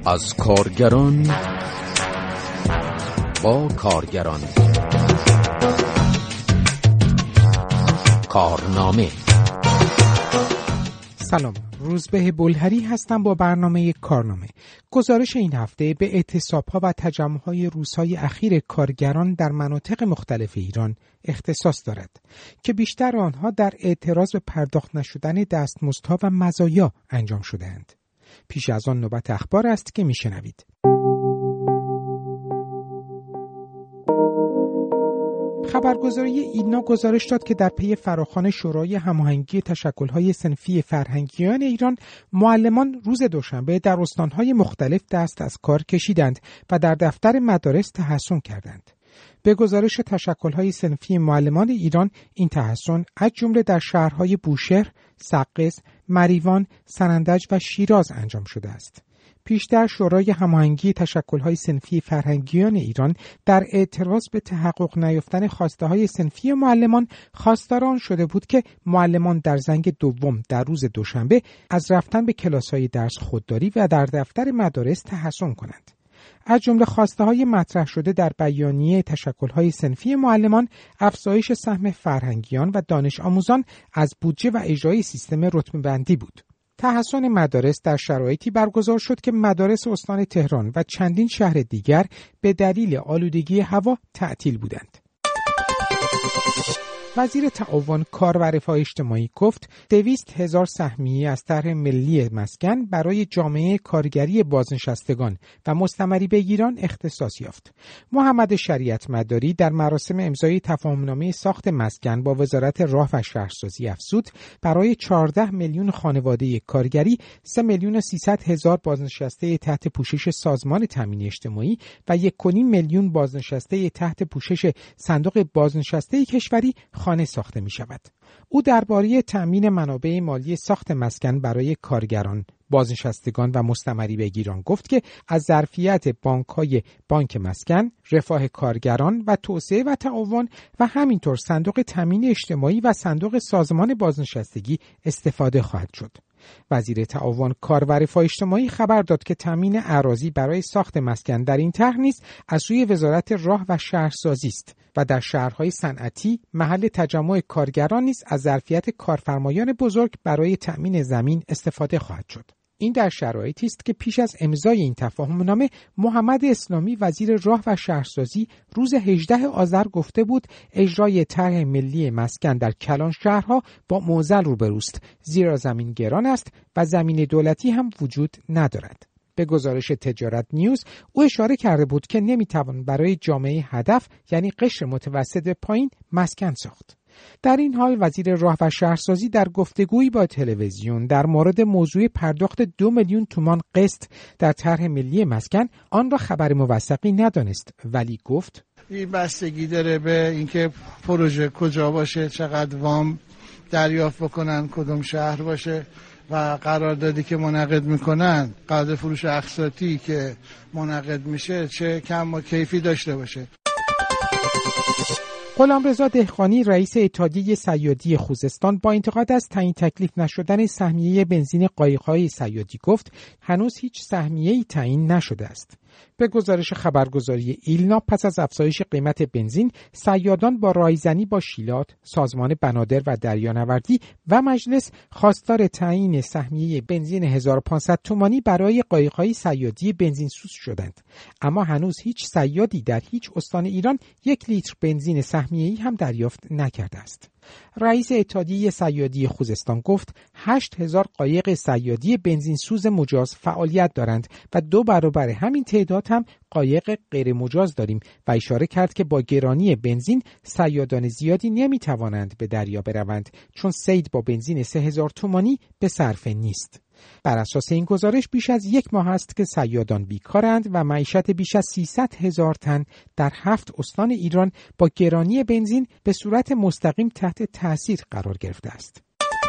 از کارگران با کارگران. کارنامه. سلام، روزبه بلهری هستم با برنامه کارنامه. گزارش این هفته به اعتصاب‌ها و تجمع‌های روزهای اخیر کارگران در مناطق مختلف ایران اختصاص دارد که بیشتر آنها در اعتراض به پرداخت نشدن دستمزدها و مزایا انجام شده‌اند. پیش از آن نوبت اخبار است که میشنوید. خبرگزاری ایلنا گزارش داد که در پی فراخوان شورای هماهنگی تشکل‌های صنفی فرهنگیان ایران، معلمان روز دوشنبه در استان‌های مختلف دست از کار کشیدند و در دفتر مدارس تحصن کردند. به گزارش تشکل‌های صنفی معلمان ایران، این تحصن از جمله در شهرهای بوشهر، سقز، مریوان، سنندج و شیراز انجام شده است. پیشتر شورای هماهنگی تشکل‌های صنفی فرهنگیان ایران در اعتراض به تحقق نیافتن خواسته‌های صنفی معلمان خواستار آن شده بود که معلمان در زنگ دوم در روز دوشنبه از رفتن به کلاس‌های درس خودداری و در دفتر مدارس تحصن کنند. از جمله خواسته‌های مطرح شده در بیانیه تشکل‌های صنفی معلمان، افزایش سهم فرهنگیان و دانش آموزان از بودجه و اجرای سیستم رتبه‌بندی بود. تحصن مدارس در شرایطی برگزار شد که مدارس استان تهران و چندین شهر دیگر به دلیل آلودگی هوا تعطیل بودند. وزیر تعاون، کار و رفاه اجتماعی گفت 200,000 سهمیه از طرح ملی مسکن برای جامعه کارگری بازنشستگان و مستمری بگیران اختصاص یافت. محمد شریعت مداری در مراسم امضای تفاهمنامه ساخت مسکن با وزارت راه و شهرسازی افزود برای 14 میلیون خانواده کارگری، 3,300,000 بازنشسته تحت پوشش سازمان تامین اجتماعی و 1.5 میلیون بازنشسته تحت پوشش صندوق بازنشسته کشوری خانه ساخته می شود. او درباره تأمین منابع مالی ساخت مسکن برای کارگران، بازنشستگان و مستمری بگیران گفت که از ظرفیت بانک‌های بانک مسکن، رفاه کارگران و توسعه و تعاون و همینطور صندوق تامین اجتماعی و صندوق سازمان بازنشستگی استفاده خواهد شد. وزیر تعاون، کار و رفاه اجتماعی خبر داد که تامین اراضی برای ساخت مسکن در این طرح نیز از سوی وزارت راه و شهرسازی است و در شهرهای صنعتی محل تجمع کارگران نیز از ظرفیت کارفرمایان بزرگ برای تامین زمین استفاده خواهد شد. این در شرایطی است که پیش از امضای این تفاهمنامه، محمد اسلامی وزیر راه و شهرسازی روز 18 آذر گفته بود اجرای طرح ملی مسکن در کلان شهرها با معضل روبروست، زیرا زمین گران است و زمین دولتی هم وجود ندارد. به گزارش تجارت نیوز، او اشاره کرده بود که نمیتوان برای جامعه هدف، یعنی قشر متوسط به پایین، مسکن ساخت. در این حال وزیر راه و شهرسازی در گفتگویی با تلویزیون در مورد موضوع پرداخت 2 میلیون تومان قسط در طرح ملی مسکن آن را خبر موثقی ندانست، ولی گفت این بستگی داره به اینکه پروژه کجا باشه، چقدر وام دریافت بکنن، کدوم شهر باشه و قراردادی که منعقد میکنن، قرارداد فروش اقساطی که منعقد میشه چه کم و کیفی داشته باشه. غلامرضا دهقانی، رئیس اتحادیه صیادی خوزستان، با انتقاد از تعیین تکلیف نشدن سهمیه بنزین قایق‌های صیادی گفت هنوز هیچ سهمیه‌ای تعیین نشده است. به گزارش خبرگزاری ایلنا، پس از افزایش قیمت بنزین، صیادان با رایزنی با شیلات، سازمان بنادر و دریانوردی و مجلس خواستار تعیین سهمیه بنزین 1500 تومانی برای قایق‌های صیادی بنزینسوز شدند. اما هنوز هیچ صیادی در هیچ استان ایران 1 لیتر بنزین سهمیه‌ای هم دریافت نکرده است. رئیس اتحادیه صیادی خوزستان گفت 8,000 قایق صیادی بنزینسوز مجاز فعالیت دارند و 2 برابر همین تعداد هم قایق غیر مجاز داریم و اشاره کرد که با گرانی بنزین صیادان زیادی نمیتوانند به دریا بروند، چون صید با بنزین 3,000 تومانی به صرفه نیست. بر اساس این گزارش بیش از 1 ماه است که صیادان بیکارند و معیشت بیش از 300,000 تن در 7 استان ایران با گرانی بنزین به صورت مستقیم تحت تأثیر قرار گرفته است.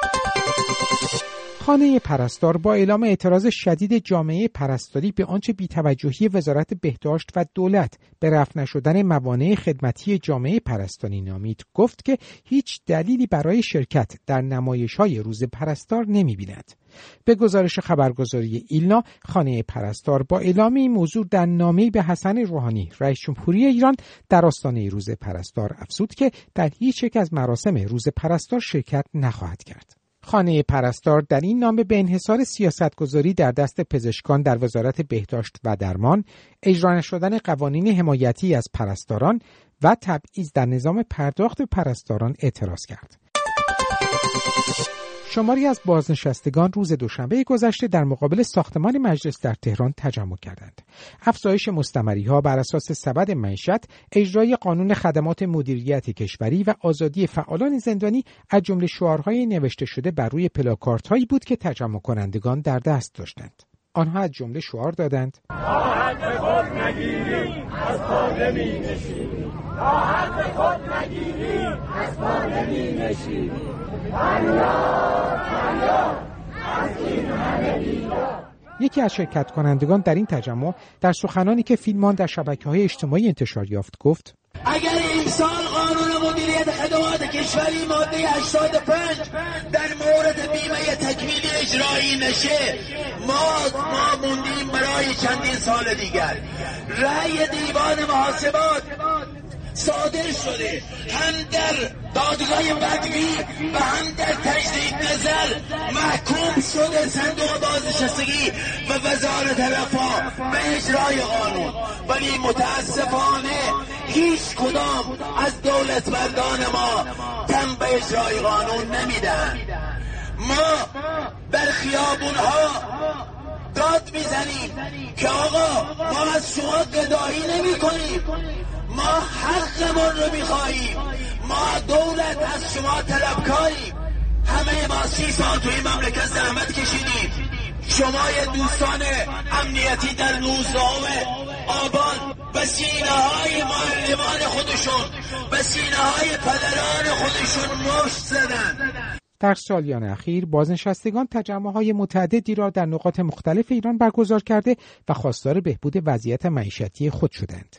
خانه پرستار با اعلام اعتراض شدید جامعه پرستاری به آنچه بی‌توجهی وزارت بهداشت و دولت به رفع نشدن موانع خدمتی جامعه پرستاری نامید، گفت که هیچ دلیلی برای شرکت در نمایش‌های روز پرستار نمی‌بیند. به گزارش خبرگزاری ایلنا، خانه پرستار با اعلام این موضوع در نامه‌ای به حسن روحانی رئیس جمهوری ایران در آستانه روز پرستار افزود که در هیچ یک از مراسم روز پرستار شرکت نخواهد کرد. خانه پرستار در این نامه به انحصار سیاستگذاری در دست پزشکان در وزارت بهداشت و درمان، اجرا نشدن قوانین حمایتی از پرستاران و تبعیض در نظام پرداخت پرستاران اعتراض کرد. شماری از بازنشستگان روز دوشنبه گذشته در مقابل ساختمان مجلس در تهران تجمع کردند. افزایش مستمری‌ها بر اساس سبد معیشت، اجرای قانون خدمات مدیریت کشوری و آزادی فعالان زندانی از جمله شعارهای نوشته شده بر روی پلاکاردهایی بود که تجمع کنندگان در دست داشتند. آنها از جمله شعار دادند: تا حق خود نگیری از پا نمی‌نشینی، تا حق خود نگیری از پا نمی‌نشینی، یکی از شرکت کنندگان در این تجمع در سخنانی که فیلمان در شبکه‌های اجتماعی انتشار یافت گفت: اگر امسال قانون مدیریت خدمات کشوری ماده 85 در مورد بیمه تکمیلی اجرایی نشه، ما موندیم برای چندین سال دیگر. رأی دیوان محاسبات صادر شده، هم در دادگاه بدوی و هم در تجدید نظر محکوم شده صندوق بازنشستگی و وزارت رفاه به اجرای قانون، ولی متاسفانه هیچ کدام از دولتمندان ما تن به اجرای قانون نمیدن. ما در خیابونها داد میزنیم که آقا ما از شما گدایی نمی کنیم، ما حقمون رو میخواییم، ما دولت از شما طلبکاریم. همه ما 30 سال توی مملکت زحمت کشیدیم. شما دوستان امنیتی در 19 آبان به سینه های معلمان خودشون، به سینه های پدران خودشون مشت زدن. در سالیان اخیر بازنشستگان تجمع‌های متعددی را در نقاط مختلف ایران برگزار کرده و خواستار بهبود وضعیت معیشتی خود شدند.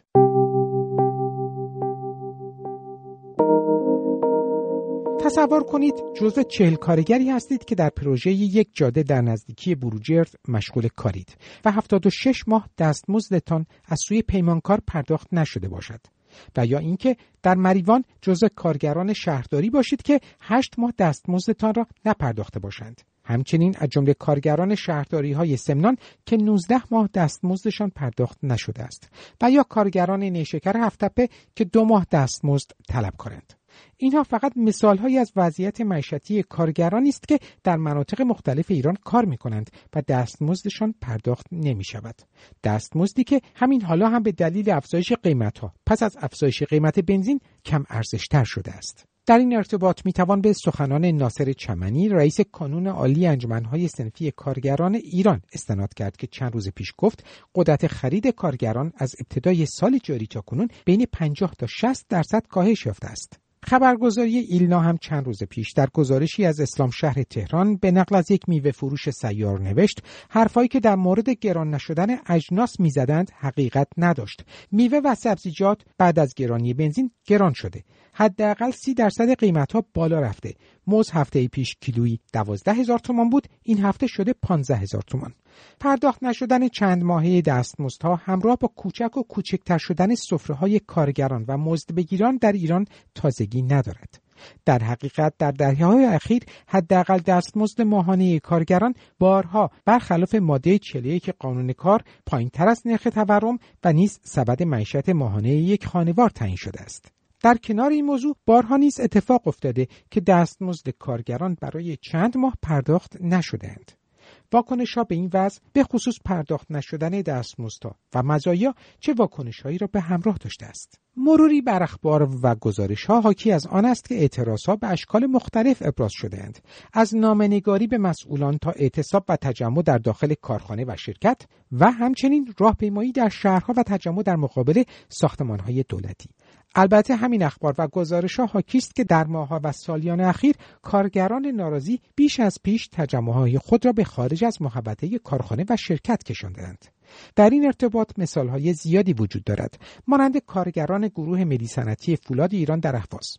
تصور کنید جزو 40 کارگری هستید که در پروژه یک جاده در نزدیکی بروجرد مشغول کارید و 76 ماه دستمزدتان از سوی پیمانکار پرداخت نشده باشد. و یا اینکه در مریوان جزو کارگران شهرداری باشید که 8 ماه دستمزدتان را نپرداخته باشند. همچنین از جمله کارگران شهرداری‌های سمنان که 19 ماه دستمزدشان پرداخت نشده است و یا کارگران نیشکر هفت‌تپه که 2 ماه دستمزد طلب کنند. اینها فقط مثال‌هایی از وضعیت معیشتی کارگرانی است که در مناطق مختلف ایران کار می‌کنند و دستمزدشان پرداخت نمی‌شود. دستمزدی که همین حالا هم به دلیل افزایش قیمت‌ها پس از افزایش قیمت بنزین کم ارزش‌تر شده است. در این ارتباط میتوان به سخنان ناصر چمنی رئیس کانون عالی انجمن‌های صنفی کارگران ایران استناد کرد که چند روز پیش گفت قدرت خرید کارگران از ابتدای سال جاری تا کنون بین 50 تا 60% کاهش یافته است. خبرگزاری ایلنا هم چند روز پیش در گزارشی از اسلام شهر تهران به نقل از یک میوه فروش سیار نوشت حرفایی که در مورد گران نشدن اجناس میزدند حقیقت نداشت. میوه و سبزیجات بعد از گرانی بنزین گران شده. حداقل 30% قیمت‌ها بالا رفته. موز هفته پیش کیلویی 12,000 تومان بود، این هفته شده 15,000 تومان. پرداخت نشدن چند ماهه دستمزدها همراه با کوچک و کوچکتر شدن سفره‌های کارگران و مزدبگیران در ایران تازگی ندارد. در حقیقت در دهه‌های اخیر حداقل دستمزد ماهانه کارگران بارها برخلاف ماده 41 قانون کار پایین‌تر از نرخ تورم و نیز سبد معیشت ماهانه یک خانوار تعیین شده است. در کنار این موضوع بارها نیز اتفاق افتاده که دستمزد کارگران برای چند ماه پرداخت نشده‌اند. واکنش‌ها به این وضع به خصوص پرداخت نشدن دستمزدها و مزایا چه واکنش‌هایی را به همراه داشته است؟ مروری بر اخبار و گزارش‌ها حاکی از آن است که اعتراضها به اشکال مختلف ابراز شده‌اند، از نامه‌نگاری به مسئولان تا اعتصاب و تجمع در داخل کارخانه و شرکت و همچنین راهپیمایی در شهرها و تجمع در مقابل ساختمان‌های دولتی. البته همین اخبار و گزارش‌ها حاکی است که در ماه‌ها و سالیان اخیر کارگران ناراضی بیش از پیش تجمع‌های خود را به خارج از محوطه کارخانه و شرکت کشاندند. در این ارتباط مثال‌های زیادی وجود دارد، مانند کارگران گروه ملی صنعتی فولاد ایران در اهواز.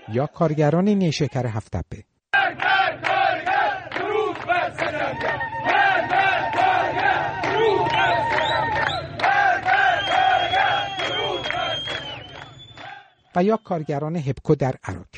یا کارگران نیشکر هفت‌تپه. و یا کارگران هپکو در عراق.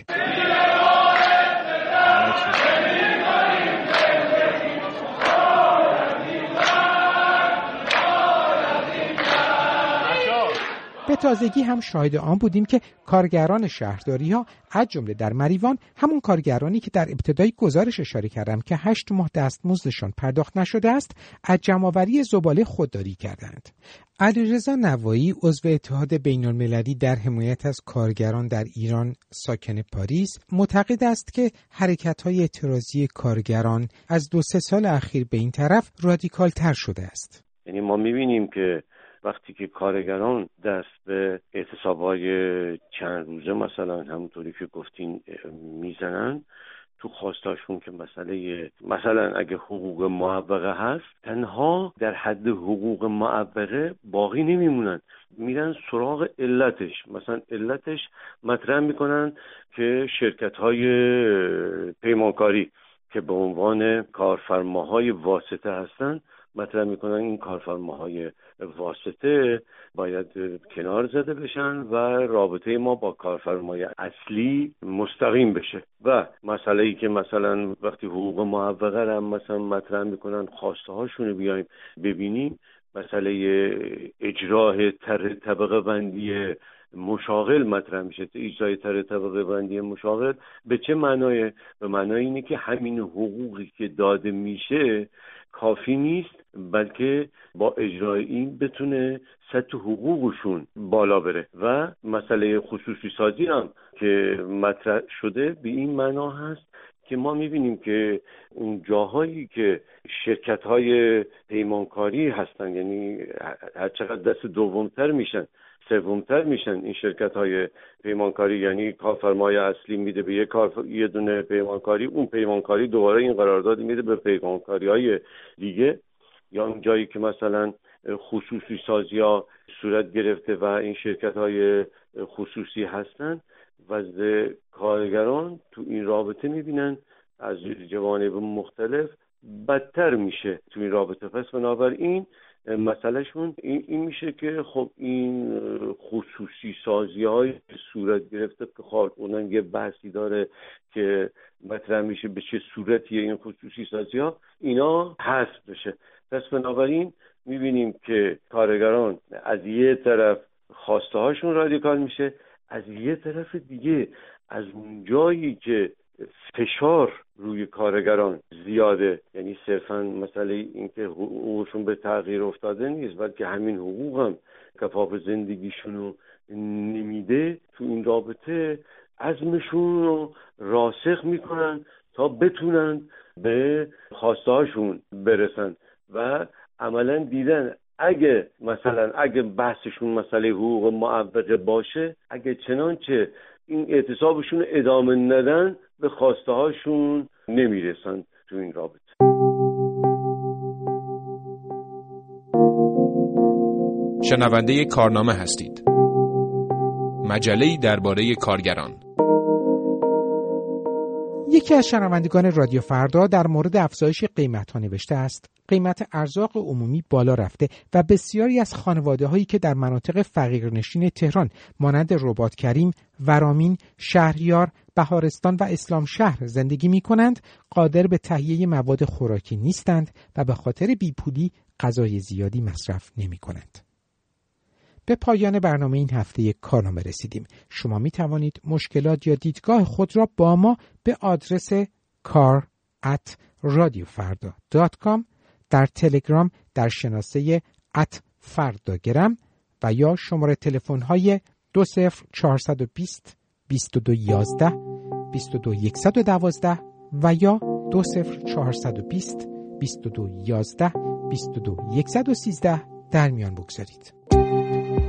به تازگی هم شاهد آن بودیم که کارگران شهرداری‌ها از جمله در مریوان، همون کارگرانی که در ابتدای گزارش اشاره کردم که 8 ماه دستمزدشان پرداخت نشده است، از جمع‌آوری زباله خودداری کردند. علیرضا نوایی، عضو اتحاد بین‌المللی در حمایت از کارگران در ایران ساکن پاریس، معتقد است که حرکت‌های اعتراضی کارگران از 2-3 سال اخیر به این طرف رادیکال‌تر شده است. یعنی ما می‌بینیم که وقتی که کارگران دست به اعتصاب‌های چند روزه مثلا همونطوری که گفتین میزنن، تو خواستاشون که مثلا اگه حقوق معوقه هست، تنها در حد حقوق معوقه باقی نمیمونن، میرن سراغ علتش. مثلا علتش مطرح میکنن که شرکت‌های پیمانکاری که به عنوان کارفرماهای واسطه هستن، مطرح میکنن این کارفرماهای واسطه باید کنار زده بشن و رابطه ما با کارفرمای اصلی مستقیم بشه. و مسئله‌ای که مثلا وقتی حقوق معوقه را مثلا مطرح میکنن، خواسته هاشون رو بیایم ببینیم، مسئله اجرای طبقه بندی مشاغل مطرح میشه. اجرای طبقه بندی مشاغل به چه معنایه؟ به معنای اینه که همین حقوقی که داده میشه کافی نیست، بلکه با اجرای این بتونه سطح حقوقشون بالا بره. و مسئله خصوصی سازی هم که مطرح شده به این معنا هست که ما میبینیم که اون جاهایی که شرکت‌های پیمانکاری هستن، یعنی هر چقدر دست دومتر میشن، سومتر میشن این شرکت‌های پیمانکاری، یعنی کارفرمای اصلی میده به یه دونه پیمانکاری، اون پیمانکاری دوباره این قرارداد میده به پیمانکاری‌های دیگه، یا اون جایی که مثلا خصوصی سازی‌ها صورت گرفته و این شرکت‌های خصوصی هستن، وضع کارگران تو این رابطه میبینن از جوانب مختلف بدتر میشه تو این رابطه. پس بنابراین مسئلهشون این میشه که خب این خصوصی سازی های صورت گرفته که اونم یه بحثی داره که مطرح میشه به چه صورتی این خصوصی سازی ها اینا حذف بشه. پس بنابراین میبینیم که کارگران از یه طرف خواسته هاشون رادیکال میشه، از یه طرف دیگه از اون جایی که فشار روی کارگران زیاده، یعنی صرفا مسئله این که حقوقشون به تغییر افتاده نیست، بلکه همین حقوق هم کفاف زندگیشونو نمیده، تو این رابطه عزمشون رو راسخ میکنن تا بتونن به خواسته هاشون برسن. و عملا دیدن اگه بحثشون مسئله حقوق معوقه باشه، اگه چنانچه این اعتصابشون ادامه ندن، به خواسته هاشون نمیرسن تو این رابطه. شنونده کارنامه هستید، مجله‌ای درباره کارگران. یکی از شنوندگان رادیو فردا در مورد افزایش قیمت‌ها نوشته است: قیمت ارزاق عمومی بالا رفته و بسیاری از خانواده‌هایی که در مناطق فقیرنشین تهران مانند رباط کریم، ورامین، شهریار، بهارستان و اسلام شهر زندگی می‌کنند، قادر به تهیه مواد خوراکی نیستند و به خاطر بیپولی غذای زیادی مصرف نمی‌کنند. به پایان برنامه این هفته کارنامه رسیدیم. شما می توانید مشکلات یا دیدگاه خود را با ما به آدرس kar@radiofarda.com، در تلگرام در شناسه @فرداگرم و یا شماره تلفن های 20420 2211 22112 و یا 20420 2211 22113 در میان بگذارید.